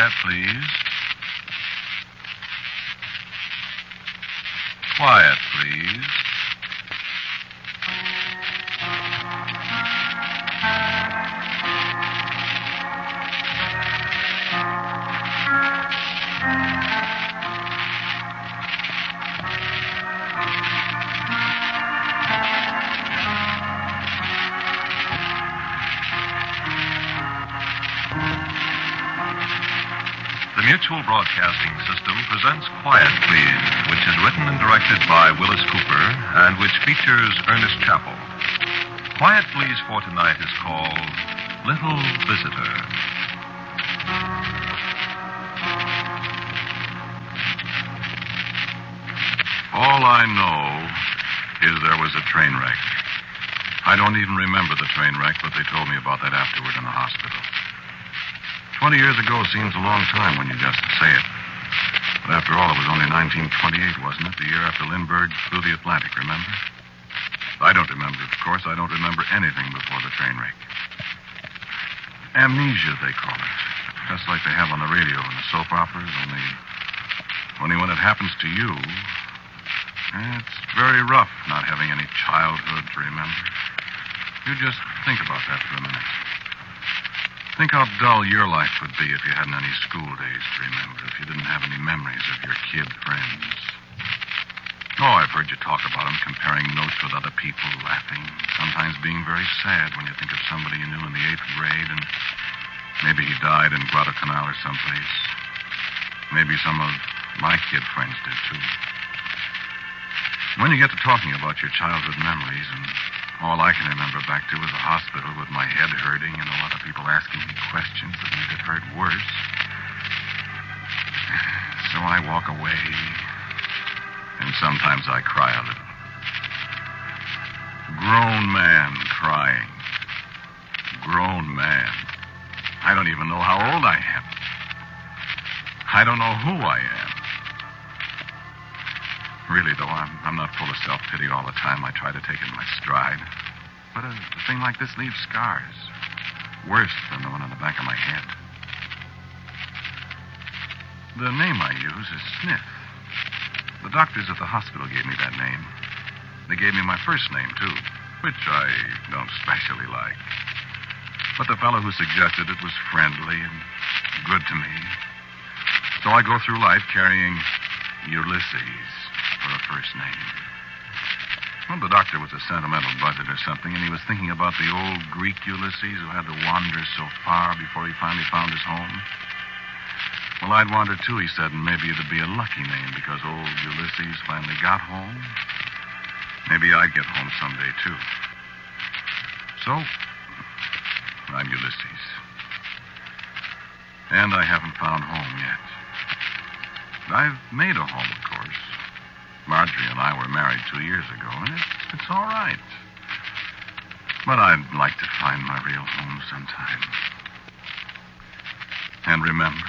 Quiet, please. Quiet, please. The Mutual Broadcasting System presents Quiet, Please, which is written and directed by Willis Cooper and which features Ernest Chappell. Quiet, Please for tonight is called Little Visitor. All I know is there was a train wreck. I don't even remember the train wreck, but they told me about that afterward in the hospital. 20 years ago seems a long time when you just say it. But after all, it was only 1928, wasn't it? The year after Lindbergh flew the Atlantic, remember? I don't remember it, of course. I don't remember anything before the train wreck. Amnesia, they call it. Just like they have on the radio and the soap operas, only when it happens to you, it's very rough not having any childhood to remember. You just think about that for a minute. Think how dull your life would be if you hadn't any school days to remember, if you didn't have any memories of your kid friends. Oh, I've heard you talk about them, comparing notes with other people, laughing, sometimes being very sad when you think of somebody you knew in the 8th grade, and maybe he died in Guadalcanal or someplace. Maybe some of my kid friends did, too. When you get to talking about your childhood memories, and all I can remember back to was the hospital with my head hurting and a lot of people asking me questions that made it hurt worse. So I walk away, and sometimes I cry a little. Grown man crying. Grown man. I don't even know how old I am. I don't know who I am. Really, though, I'm not full of self-pity all the time. I try to take it in my stride. But a thing like this leaves scars. Worse than the one on the back of my head. The name I use is Smith. The doctors at the hospital gave me that name. They gave me my first name, too, which I don't especially like. But the fellow who suggested it was friendly and good to me. So I go through life carrying Ulysses for a first name. Well, the doctor was a sentimental buzzard or something, and he was thinking about the old Greek Ulysses who had to wander so far before he finally found his home. Well, I'd wander too, he said, and maybe it'd be a lucky name because old Ulysses finally got home. Maybe I'd get home someday, too. So, I'm Ulysses. And I haven't found home yet. I've made a home, of course. Marjorie and I were married 2 years ago, and it's all right. But I'd like to find my real home sometime. And remember,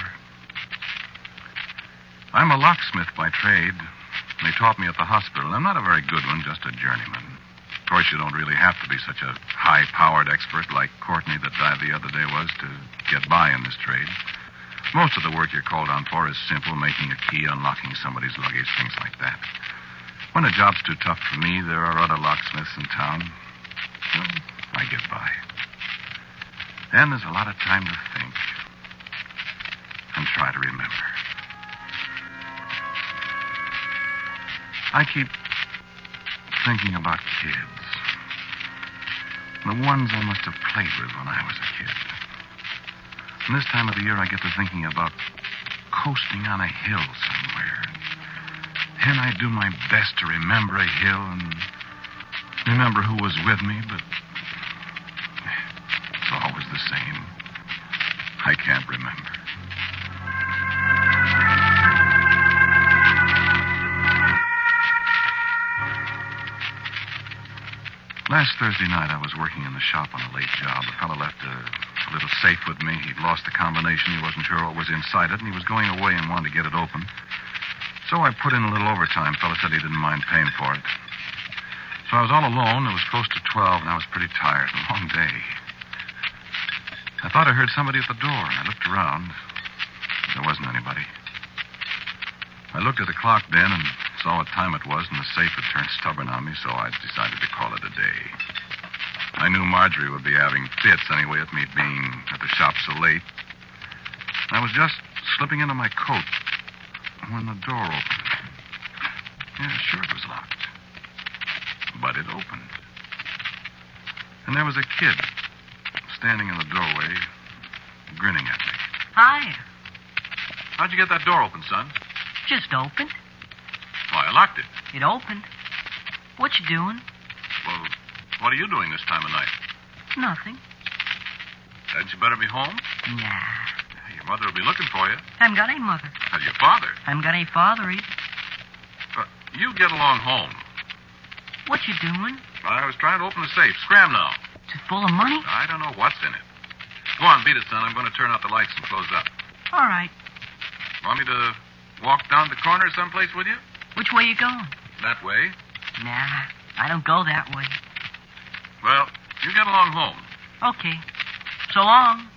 I'm a locksmith by trade. They taught me at the hospital. I'm not a very good one, just a journeyman. Of course, you don't really have to be such a high-powered expert like Courtney that died the other day was to get by in this trade. Most of the work you're called on for is simple, making a key, unlocking somebody's luggage, things like that. When a job's too tough for me, there are other locksmiths in town. Well, I get by. Then there's a lot of time to think and try to remember. I keep thinking about kids. The ones I must have played with when I was a kid. And this time of the year, I get to thinking about coasting on a hill somewhere. And I do my best to remember a hill and remember who was with me, but it's always the same. I can't remember. Last Thursday night, I was working in the shop on a late job. A fellow left a little safe with me. He'd lost the combination. He wasn't sure what was inside it, and he was going away and wanted to get it open. So I put in a little overtime. The fellow said he didn't mind paying for it. So I was all alone. It was close to 12, and I was pretty tired. A long day. I thought I heard somebody at the door, and I looked around. There wasn't anybody. I looked at the clock then and saw what time it was, and the safe had turned stubborn on me, so I decided to call it a day. I knew Marjorie would be having fits anyway at me being at the shop so late. I was just slipping into my coat when the door opened. Yeah, sure it was locked. But it opened. And there was a kid standing in the doorway, grinning at me. Hi. How'd you get that door open, son? Just opened. Why, I locked it. It opened. What you doing? Well, what are you doing this time of night? Nothing. Hadn't you better be home? Nah. Your mother will be looking for you. Haven't got any mother. How's your father? Haven't got any father either. You get along home. What you doing? I was trying to open the safe. Scram now. Is it full of money? I don't know what's in it. Go on, beat it, son. I'm going to turn out the lights and close up. All right. Want me to walk down the corner someplace with you? Which way you going? That way. Nah, I don't go that way. Well, you get along home. Okay. So long.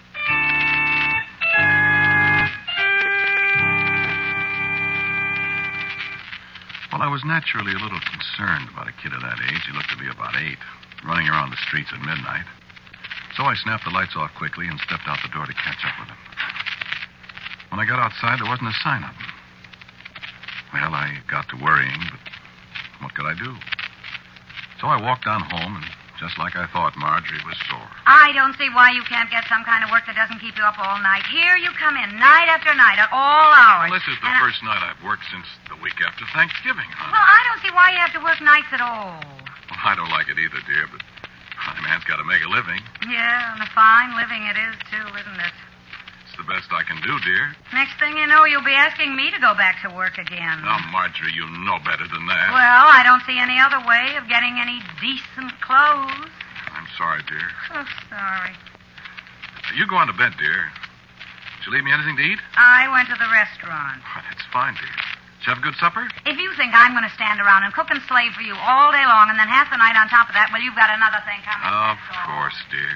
Well, I was naturally a little concerned about a kid of that age. He looked to be about 8, running around the streets at midnight. So I snapped the lights off quickly and stepped out the door to catch up with him. When I got outside, there wasn't a sign of him. Well, I got to worrying, but what could I do? So I walked down home, and just like I thought, Marjorie was sore. I don't see why you can't get some kind of work that doesn't keep you up all night. Here you come in, night after night, at all hours. Well, this is the first night I've worked since the week after Thanksgiving, honey. Well, I don't see why you have to work nights at all. Well, I don't like it either, dear, but a man's got to make a living. Yeah, and a fine living it is, too, isn't it? It's the best I can do, dear. Next thing you know, you'll be asking me to go back to work again. Now, Marjorie, you know better than that. Well, I don't see any other way of getting any decent clothes. I'm sorry, dear. So sorry. You go on to bed, dear. Did you leave me anything to eat? I went to the restaurant. Oh, that's fine, dear. Did you have a good supper? If you think I'm going to stand around and cook and slave for you all day long and then half the night on top of that, well, you've got another thing coming. Of course, dear.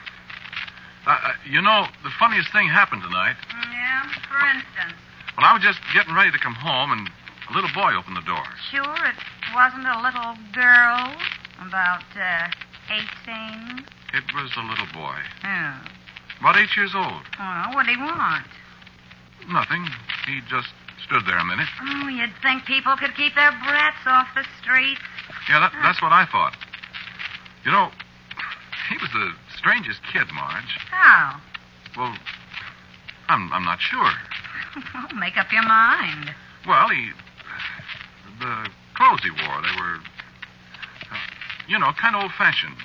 You know, the funniest thing happened tonight. Yeah? For instance? Well, I was just getting ready to come home, and a little boy opened the door. Sure, it wasn't a little girl about 18? It was a little boy. Oh. About 8 years old. Well, what did he want? Nothing. He just stood there a minute. Oh, you'd think people could keep their brats off the streets. Yeah, that's what I thought. You know, he was the strangest kid, Marge. How? Well, I'm not sure. Well, make up your mind. Well, the clothes he wore, they were, kind of old-fashioned.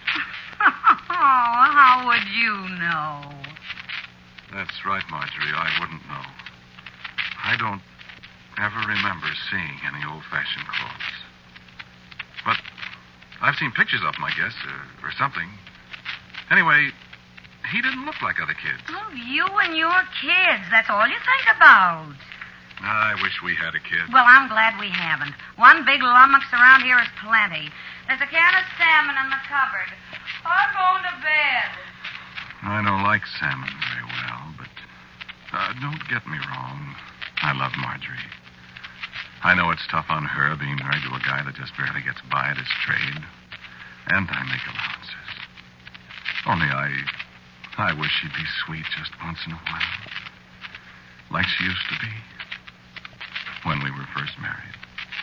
Oh, how would you know? That's right, Marjorie. I wouldn't know. I don't ever remember seeing any old-fashioned clothes. But I've seen pictures of them, I guess, or something. Anyway, he didn't look like other kids. Oh, you and your kids. That's all you think about. I wish we had a kid. Well, I'm glad we haven't. One big lummox around here is plenty. There's a can of salmon in the cupboard. I'm going to bed. I don't like salmon very well, but don't get me wrong. I love Marjorie. I know it's tough on her being married to a guy that just barely gets by at his trade. And I make allowances. Only I wish she'd be sweet just once in a while. Like she used to be when we were first married.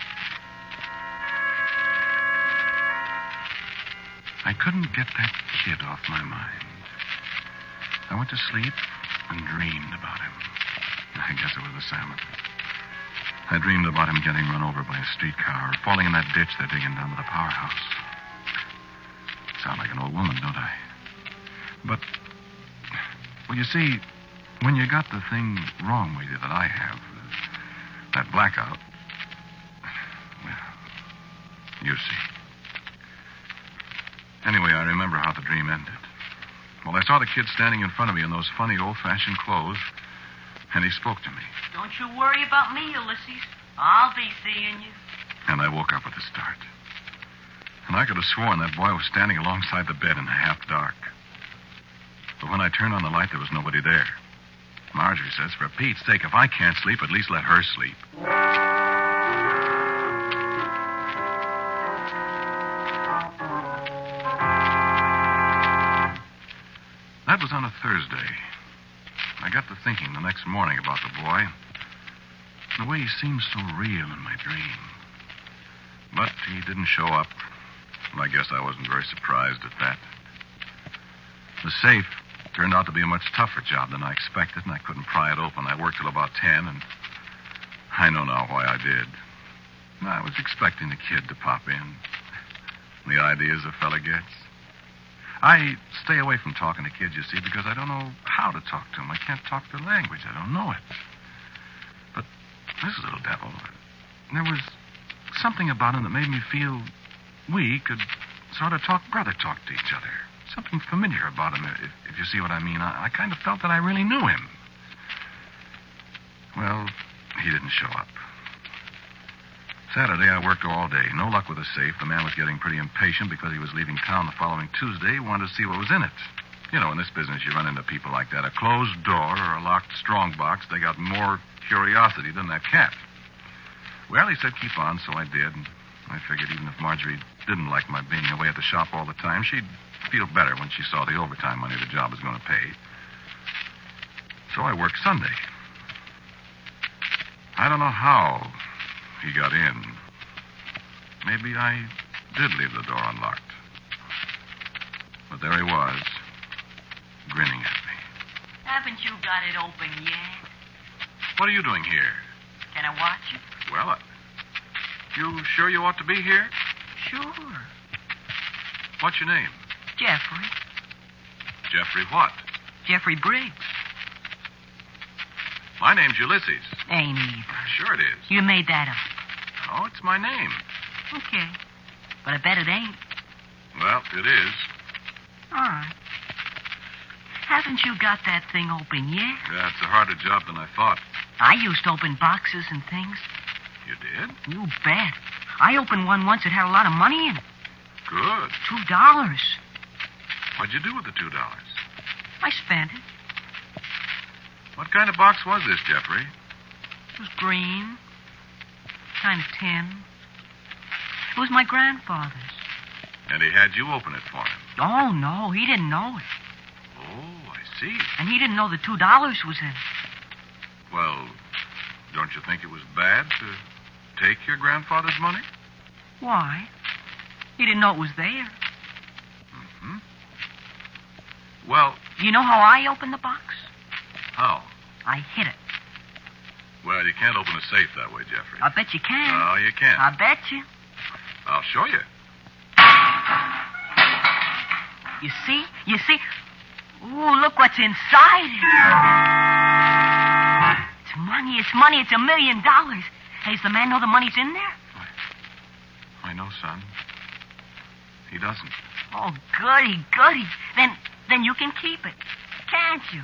I couldn't get that kid off my mind. I went to sleep and dreamed about him. I guess it was the salmon. I dreamed about him getting run over by a streetcar or falling in that ditch they're digging down to the powerhouse. Sound like an old woman, don't I? But, well, you see, when you got the thing wrong with you that I have, that blackout, well, you see. Anyway, I remember how the dream ended. Well, I saw the kid standing in front of me in those funny old-fashioned clothes, and he spoke to me. Don't you worry about me, Ulysses. I'll be seeing you. And I woke up with a start. And I could have sworn that boy was standing alongside the bed in the half dark. But when I turned on the light, there was nobody there. Marjorie says, for Pete's sake, if I can't sleep, at least let her sleep. That was on a Thursday. I got to thinking the next morning about the boy. The way he seemed so real in my dream. But he didn't show up. And I guess I wasn't very surprised at that. The safe turned out to be a much tougher job than I expected, and I couldn't pry it open. I worked till about 10, and I know now why I did. I was expecting the kid to pop in. The ideas a fella gets. I stay away from talking to kids, you see, because I don't know how to talk to them. I can't talk their language. I don't know it. But this little devil, there was something about him that made me feel we could sort of brother talk to each other. Something familiar about him, if you see what I mean. I kind of felt that I really knew him. Well, he didn't show up. Saturday, I worked all day. No luck with the safe. The man was getting pretty impatient because he was leaving town the following Tuesday. He wanted to see what was in it. You know, in this business, you run into people like that. A closed door or a locked strong box, they got more curiosity than that cat. Well, he said keep on, so I did. And I figured even if Marjorie didn't like my being away at the shop all the time, she'd feel better when she saw the overtime money the job was going to pay. So I worked Sunday. I don't know how he got in. Maybe I did leave the door unlocked. But there he was, grinning at me. Haven't you got it open yet? What are you doing here? Can I watch you? Well, you sure you ought to be here? Sure. What's your name? Jeffrey. Jeffrey what? Jeffrey Briggs. My name's Ulysses. Ain't either. Sure it is. You made that up. Oh, it's my name. Okay. But I bet it ain't. Well, it is. All right. Haven't you got that thing open yet? Yeah, it's a harder job than I thought. I used to open boxes and things. You did? You bet. I opened one once that had a lot of money in it. Good. $2. What'd you do with the $2? I spent it. What kind of box was this, Jeffrey? It was green. Kind of tin. It was my grandfather's. And he had you open it for him? Oh, no. He didn't know it. Oh, I see. And he didn't know the $2 was in it. Well, don't you think it was bad to take your grandfather's money? Why? He didn't know it was there. Mm-hmm. Well... You know how I opened the box? How? I hit it. Well, you can't open a safe that way, Jeffrey. I bet you can. No, you can't. I bet you. I'll show you. You see? You see? Ooh, look what's inside it. It's money. It's money. It's $1 million. Hey, does the man know the money's in there? I know, son. He doesn't. Oh, goody, goody. Then you can keep it. Can't you?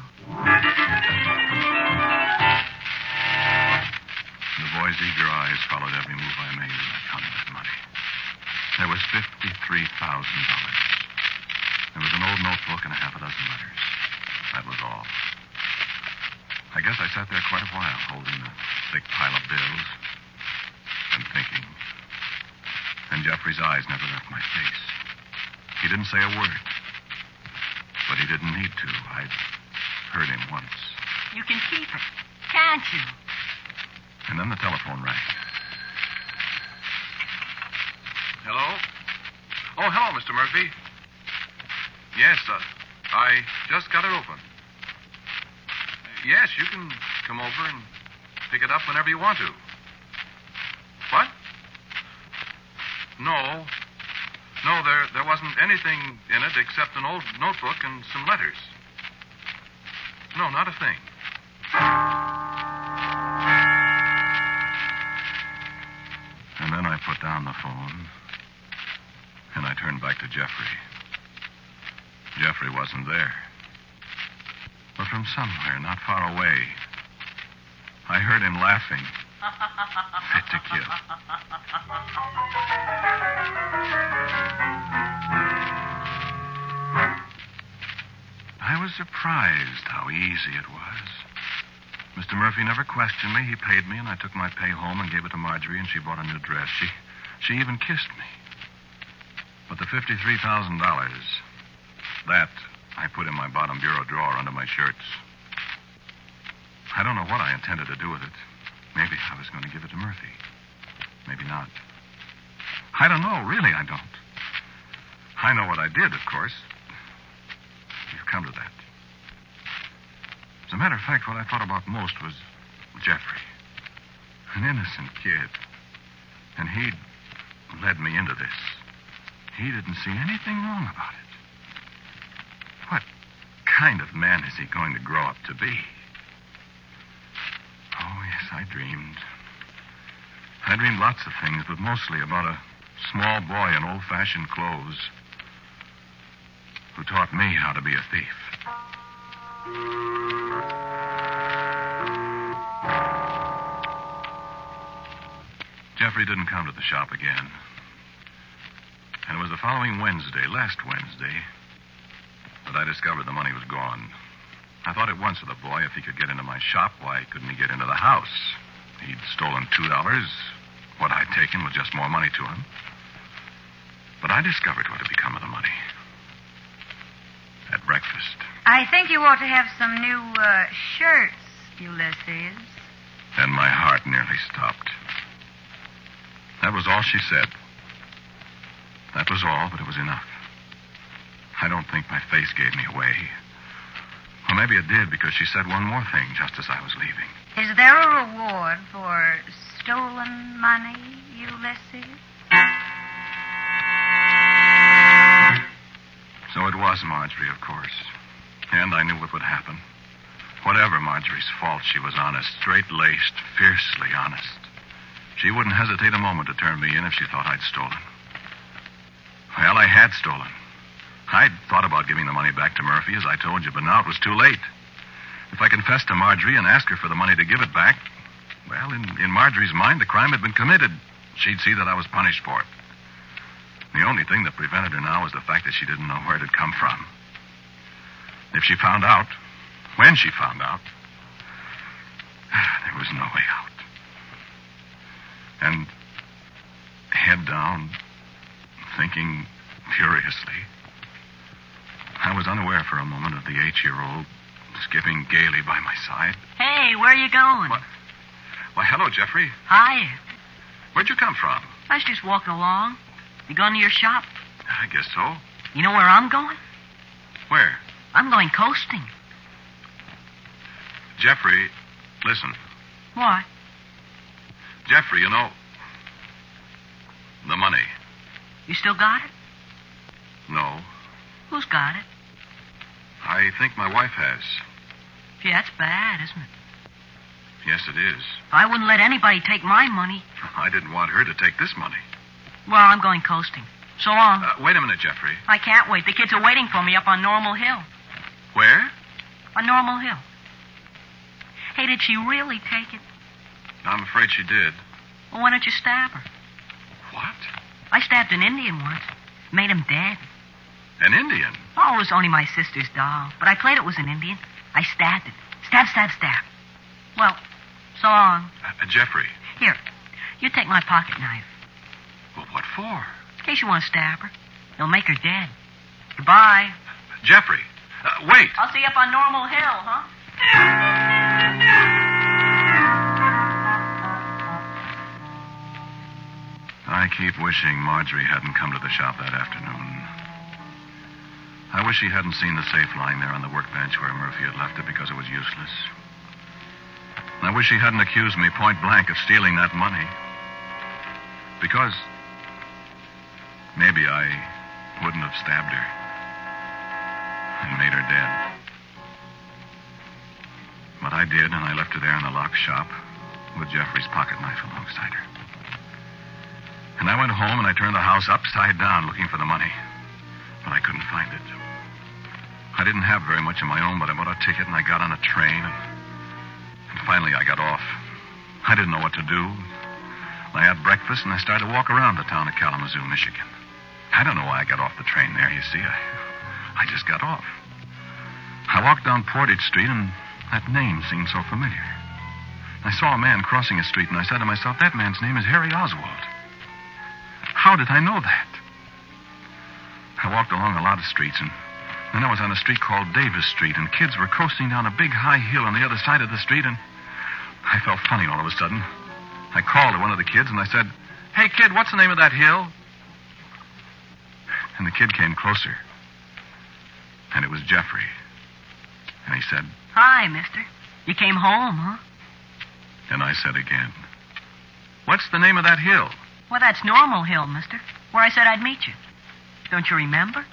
The boy's eager eyes followed every move I made as I counted that money. There was $53,000. There was an old notebook and a half a dozen letters. That was all. I guess I sat there quite a while, holding the thick pile of bills and thinking. And Jeffrey's eyes never left my face. He didn't say a word. But he didn't need to. I'd heard him once. You can keep it. Can't you? And then the telephone rang. Hello? Oh, hello, Mr. Murphy. Yes, I just got it open. Yes, you can come over and pick it up whenever you want to. What? No. No, there wasn't anything in it except an old notebook and some letters. No, not a thing. And then I put down the phone, and I turned back to Jeffrey. Jeffrey wasn't there. But from somewhere, not far away, I heard him laughing. Fit to kill. I was surprised how easy it was. Mr. Murphy never questioned me. He paid me, and I took my pay home and gave it to Marjorie, and she bought a new dress. She even kissed me. But the $53,000, that I put in my bottom bureau drawer under my shirts. I don't know what I intended to do with it. Maybe I was going to give it to Murphy. Maybe not. I don't know. Really, I don't. I know what I did, of course. You've come to that. As a matter of fact, what I thought about most was Jeffrey. An innocent kid. And he'd led me into this. He didn't see anything wrong about it. What kind of man is he going to grow up to be? Oh, yes, I dreamed. I dreamed lots of things, but mostly about a small boy in old-fashioned clothes who taught me how to be a thief. Jeffrey didn't come to the shop again. And it was the following Wednesday, last Wednesday, that I discovered the money was gone. I thought at once of the boy. If he could get into my shop, why couldn't he get into the house? He'd stolen $2. What I'd taken was just more money to him. But I discovered what had become of the money. At breakfast. I think you ought to have some new shirts, Ulysses. Then my heart nearly stopped. That was all she said. That was all, but it was enough. I don't think my face gave me away. Or maybe it did, because she said one more thing just as I was leaving. Is there a reward for stolen money, Ulysses? So it was Marjorie, of course. And I knew what would happen. Whatever Marjorie's fault, she was honest, straight-laced, fiercely honest. She wouldn't hesitate a moment to turn me in if she thought I'd stolen. Well, I had stolen. I'd thought about giving the money back to Murphy, as I told you, but now it was too late. If I confessed to Marjorie and asked her for the money to give it back, well, in Marjorie's mind, the crime had been committed. She'd see that I was punished for it. The only thing that prevented her now was the fact that she didn't know where it had come from. If she found out, when she found out, there was no way out. And head down, thinking furiously, I was unaware for a moment of the 8-year-old skipping gaily by my side. Hey, where are you going? What? Why, hello, Jeffrey. Hi. Where'd you come from? I was just walking along. You going to your shop? I guess so. You know where I'm going? Where? I'm going coasting. Jeffrey, listen. What? Jeffrey, you know, the money. You still got it? No. Who's got it? I think my wife has. Gee, that's bad, isn't it? Yes, it is. I wouldn't let anybody take my money. I didn't want her to take this money. Well, I'm going coasting. So long. Wait a minute, Jeffrey. I can't wait. The kids are waiting for me up on Normal Hill. Where? On Normal Hill. Hey, did she really take it? I'm afraid she did. Well, why don't you stab her? What? I stabbed an Indian once. Made him dead. An Indian? Oh, it was only my sister's doll. But I played it was an Indian. I stabbed it. Stab, stab, stab. Well, so long. Jeffrey. Here, you take my pocket knife. Well, what for? In case you want to stab her. It'll make her dead. Goodbye. Jeffrey, wait. I'll see you up on Normal Hill, huh? I keep wishing Marjorie hadn't come to the shop that afternoon. I wish she hadn't seen the safe lying there on the workbench where Murphy had left it because it was useless. I wish she hadn't accused me point blank of stealing that money. Because maybe I wouldn't have stabbed her and made her dead. But I did, and I left her there in the locked shop with Jeffrey's pocket knife alongside her. And I went home and I turned the house upside down looking for the money. But I couldn't find it. I didn't have very much of my own, but I bought a ticket and I got on a train. And finally I got off. I didn't know what to do. I had breakfast and I started to walk around the town of Kalamazoo, Michigan. I don't know why I got off the train there, you see. I just got off. I walked down Portage Street and that name seemed so familiar. I saw a man crossing a street, and I said to myself, that man's name is Harry Oswald. How did I know that? I walked along a lot of streets, and then I was on a street called Davis Street, and kids were coasting down a big high hill on the other side of the street, and I felt funny all of a sudden. I called to one of the kids, and I said, "Hey, kid, what's the name of that hill?" And the kid came closer. And it was Jeffrey. And he said, "Hi, mister. You came home, huh?" And I said again, "What's the name of that hill?" Well, that's Normal Hill, mister, where I said I'd meet you. Don't you remember?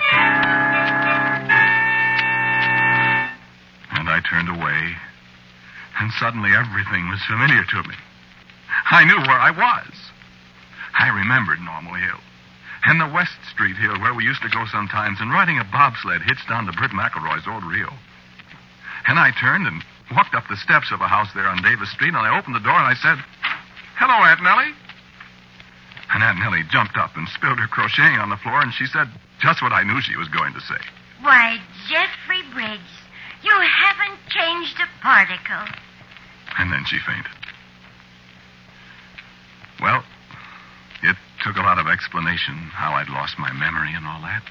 And I turned away, and suddenly everything was familiar to me. I knew where I was. I remembered Normal Hill, and the West Street Hill where we used to go sometimes, and riding a bobsled hitched down to Bert McElroy's old reel. And I turned and walked up the steps of a house there on Davis Street, and I opened the door and I said, "Hello, Aunt Nellie." And Aunt Nellie jumped up and spilled her crocheting on the floor, and she said just what I knew she was going to say. Why, Jeffrey Briggs, you haven't changed a particle. And then she fainted. Well, it took a lot of explanation how I'd lost my memory and all that.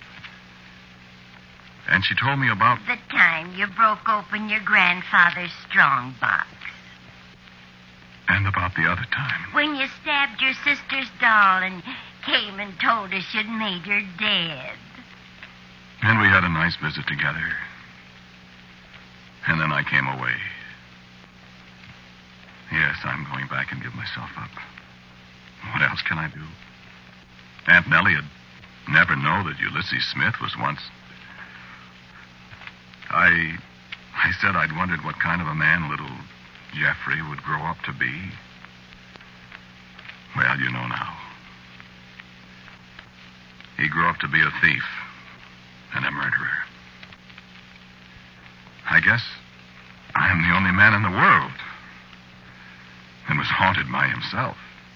And she told me about... The time you broke open your grandfather's strong box. And about the other time. When you stabbed your sister's doll and came and told us you'd made her dead. And we had a nice visit together. And then I came away. Yes, I'm going back and give myself up. What else can I do? Aunt Nellie had never known that Ulysses Smith was once... I said I'd wondered what kind of a man little Jeffrey would grow up to be. Well, you know now. He grew up to be a thief and a murderer. I guess I'm the only man in the world and was haunted by himself.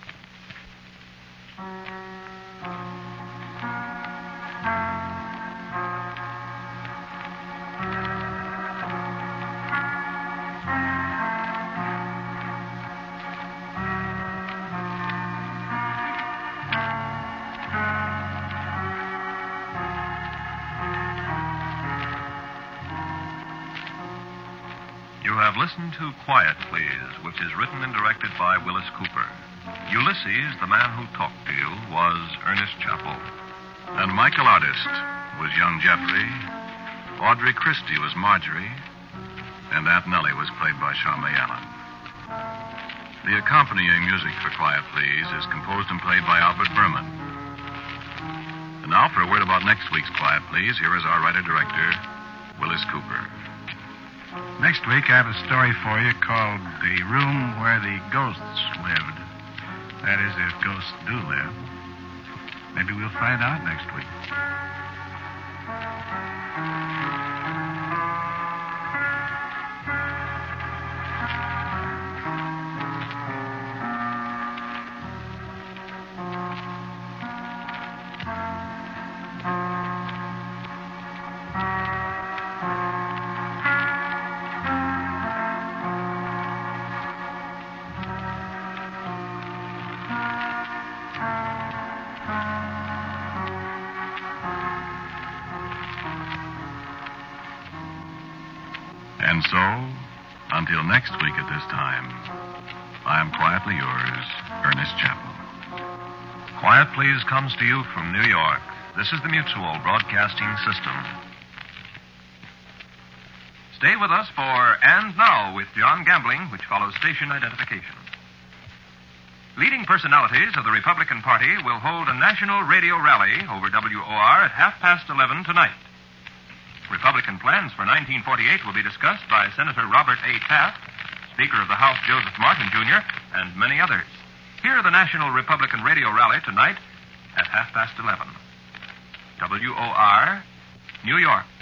You have listened to Quiet Please, which is written and directed by Willis Cooper. Ulysses, the man who talked to you, was Ernest Chappell. And Michael Artist was young Jeffrey. Audrey Christie was Marjorie. And Aunt Nellie was played by Charmaine Allen. The accompanying music for Quiet Please is composed and played by Albert Berman. And now for a word about next week's Quiet Please, here is our writer-director, Willis Cooper. Next week, I have a story for you called The Room Where the Ghosts Lived. That is, if ghosts do live. Maybe we'll find out next week. And so, until next week at this time, I am quietly yours, Ernest Chappell. Quiet Please comes to you from New York. This is the Mutual Broadcasting System. Stay with us for And Now with John Gambling, which follows station identification. Leading personalities of the Republican Party will hold a national radio rally over WOR at 11:30 tonight. Republican plans for 1948 will be discussed by Senator Robert A. Taft, Speaker of the House Joseph Martin, Jr., and many others. Hear the National Republican Radio Rally tonight at 11:30. WOR, New York.